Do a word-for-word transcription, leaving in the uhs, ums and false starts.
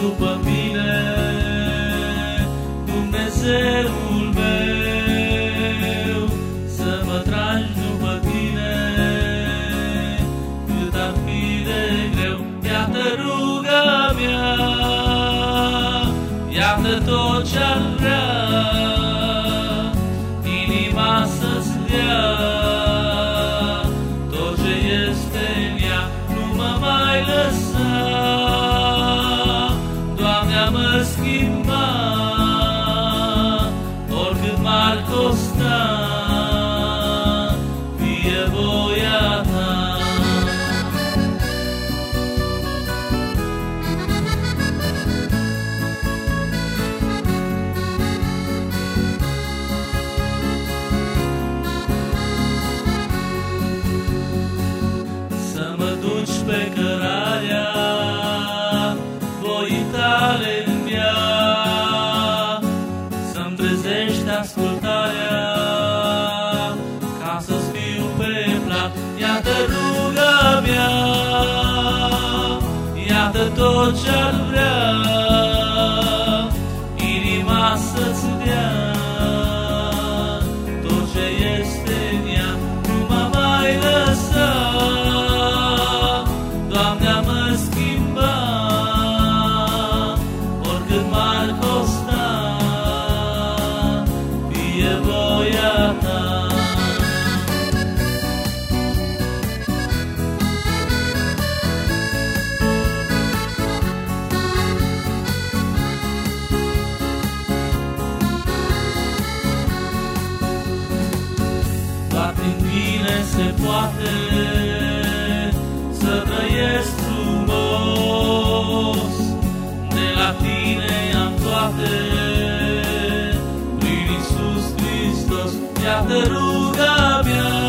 după mine, Dumnezeul meu, să mă tragi după tine, cât ar fi de greu. Iată ruga mea, iată tot ce-ar vrea inima să-ți dea, tot ce este în ea, nu mă mai lăsa. Doamne, a-mă schimba, oricât m-ar costa, fie voia ta. Să mă duci pe cărarea voii tale în ea, să-mi trezești ascultarea, ca să-ți fiu pe plac. Iată ruga mea, iată tot ce-ar vrea inima să-ți dea, tot ce este în ea, nu mă mai lăsa. Doamne, a-mă schimba, oricât m-ar costa, fie voia ta. Doar prin tine se poate să trăiesc frumos, de la tine am toate, prin Iisus Hristos. Iată ruga mea,